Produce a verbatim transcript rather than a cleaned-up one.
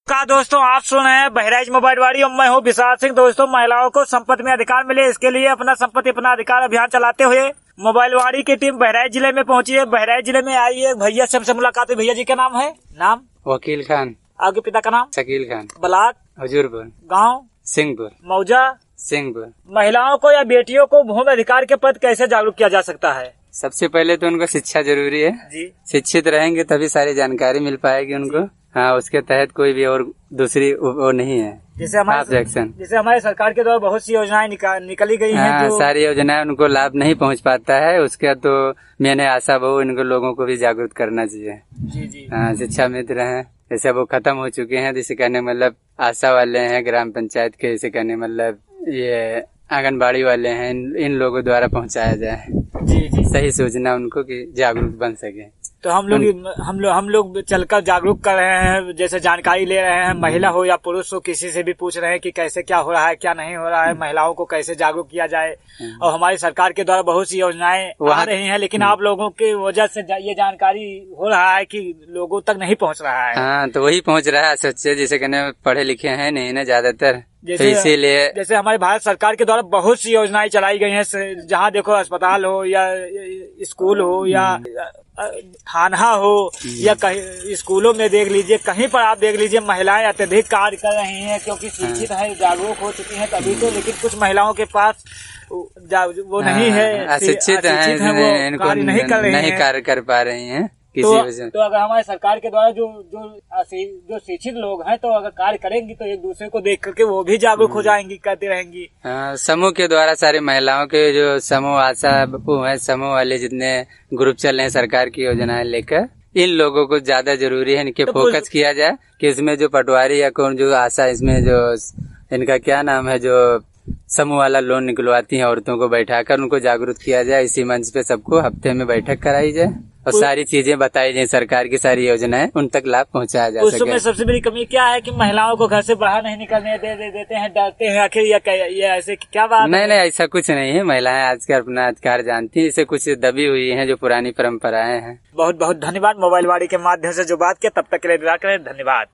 का दोस्तों आप सुन रहे हैं बहराइच मोबाइल वाड़ी और मैं हूँ विशाल सिंह। दोस्तों महिलाओं को संपत्ति में अधिकार मिले इसके लिए अपना संपत्ति अपना अधिकार अभियान चलाते हुए मोबाइल वाड़ी की टीम बहराइच जिले में पहुंची है। बहराइच जिले में आई है भैया से हमसे मुलाकात हुई। भैया जी का नाम है? नाम वकील खान। आपके पिता का नाम? शकील खान। ब्लाक? हजूरपुर। गाँव? सिंहपुर। मौजा? सिंहपुर। महिलाओं को या बेटियों को भूमि अधिकार के पद कैसे जागरूक किया जा सकता है? सबसे पहले तो उनको शिक्षा जरूरी है जी। शिक्षित रहेंगे तभी सारी जानकारी मिल पाएगी उनको। हाँ, उसके तहत कोई भी और दूसरी वो नहीं है। जैसे हमारे जैसे हमारे सरकार के द्वारा बहुत सी योजनाएं निका, निकली गई हैं। हाँ, जो... सारी योजनाएं उनको लाभ नहीं पहुंच पाता है। उसका तो मैंने आशा बहु इनको लोगों को भी जागरूक करना चाहिए। जी जी। हाँ, शिक्षा मित्र हैं जैसे वो खत्म हो चुके हैं। जिसे कहने मतलब आशा वाले हैं ग्राम पंचायत के, जैसे कहने मतलब ये आंगनबाड़ी वाले हैं, इन, इन लोगों द्वारा पहुंचाया जाए। जी जी। सही सूचना उनको कि जागरूक बन सके। तो हम लोग हम लोग हम लोग चलकर जागरूक कर रहे हैं, जैसे जानकारी ले रहे हैं। महिला हो या पुरुष हो, किसी से भी पूछ रहे हैं कि कैसे क्या हो रहा है क्या नहीं हो रहा है, महिलाओं को कैसे जागरूक किया जाए। और हमारी सरकार के द्वारा बहुत सी योजनाएं आ रही हैं, लेकिन आप लोगों की वजह से ये जानकारी हो रहा है कि लोगों तक नहीं पहुंच रहा है। हाँ, तो वही पहुंच रहा है सच्चे। जिसे कहने पढ़े लिखे हैं नहीं ना ज्यादातर, जैसे तो इसीलिए जैसे हमारे भारत सरकार के द्वारा बहुत सी योजनाएं चलाई गई हैं। जहाँ देखो अस्पताल हो या स्कूल हो या थाना हो या कहीं स्कूलों में देख लीजिए, कहीं पर आप देख लीजिए महिलाएं अत्यधिक कार्य कर रही हैं, क्योंकि शिक्षित है, जागरूक हो चुकी हैं तभी तो। लेकिन कुछ महिलाओं के पास वो नहीं है, अशिक्षित हैं, वो कार्य नहीं कर रही नहीं कार्य कर पा रही हैं किसी तो, वजह। तो अगर हमारे सरकार के द्वारा जो जो जो शिक्षित लोग हैं तो अगर कार्य करेंगी तो एक दूसरे को देख करके वो भी जागरूक हो जाएंगी, करती रहेंगी। हाँ, समूह के द्वारा सारी महिलाओं के जो समूह आशा वो है, समूह वाले जितने ग्रुप चल रहे हैं सरकार की योजनाएं लेकर, इन लोगों को ज्यादा जरूरी है इनके तो फोकस किया जाए कि इसमें जो पटवारी या कौन जो आशा, इसमें जो इनका क्या नाम है, जो समूह वाला लोन निकलवाती हैं औरतों को बैठाकर उनको जागरूक किया जाए। इसी मंच पे सबको हफ्ते में बैठक कराई जाए और सारी चीजें बताई जाए, सरकार की सारी योजनाएं उन तक लाभ पहुंचाया जा सके। उसमें सबसे बड़ी कमी क्या है कि महिलाओं को घर से बाहर नहीं निकलने दे, दे देते हैं, डरते हैं। आखिर ये, ये ऐसे क्या बात? नहीं नहीं, ऐसा कुछ नहीं है। महिलाएं आजकल अपना अधिकार जानती है। इसे कुछ दबी हुई है जो पुरानी परंपराएं हैं। बहुत बहुत धन्यवाद मोबाइल वाड़ी के माध्यम से जो बात किया। तब तक के लिए विदा करें, धन्यवाद।